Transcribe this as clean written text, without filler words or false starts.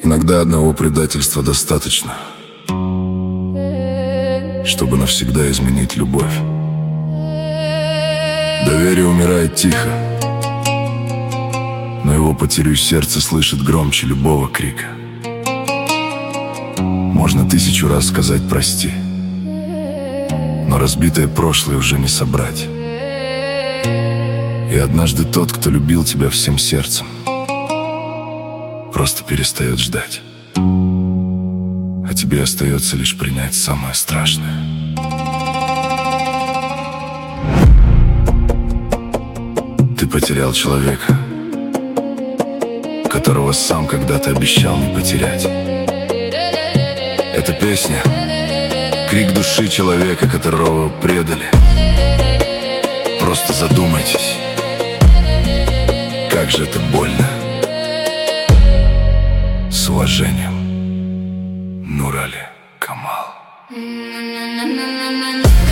Иногда одного предательства достаточно, чтобы навсегда изменить любовь. Доверие умирает тихо, но его потерю сердце слышит громче любого крика. Можно 1000 раз сказать «прости», но разбитое прошлое уже не собрать. И однажды тот, кто любил тебя всем сердцем, просто перестает ждать. А тебе остается лишь принять самое страшное. Ты потерял человека, которого сам когда-то обещал не потерять. Эта песня — крик души человека, которого предали. Просто задумайтесь, как же это больно. С уважением, Нурали Камал.